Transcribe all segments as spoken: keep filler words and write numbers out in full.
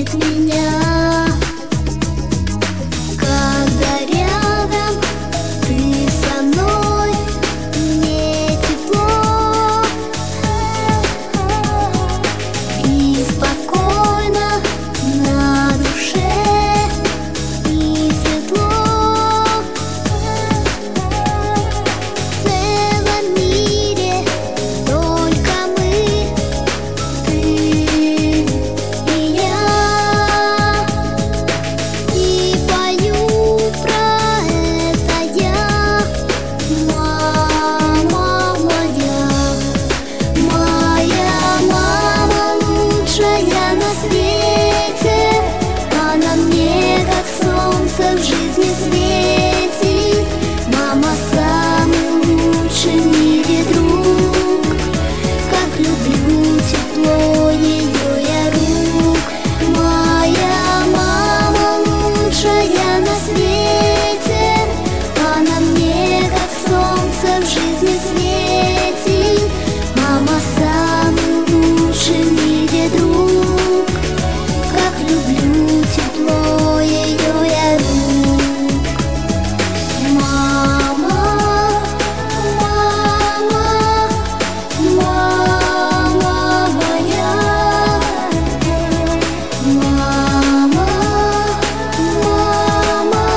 любит меня. Когда рядом ты со мной, мне тепло и спокойно на душе, и светло. В целом мире только мы, ты и я. И пою про это я, мама моя. Моя мама лучшая на свете, она мне как солнце в жизни светит. Мама самый лучший в мире друг, как люблю тепло ее я рук. Моя мама лучшая на свете, она мне как солнце в жизни светит. Мама самый лучший в мире друг, как люблю тепло ее я рук. Мама, мама, мама моя. Мама, мама,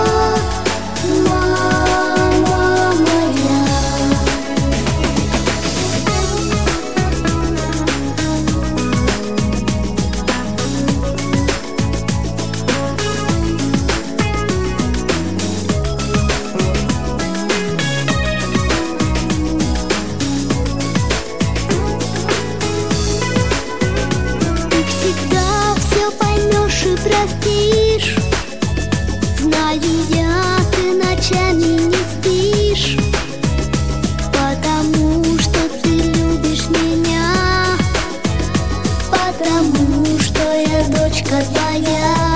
мама моя. Ты всегда все поймешь и простишь. Знаю я, ты ночами не спишь, потому что ты любишь меня, потому что я дочка твоя.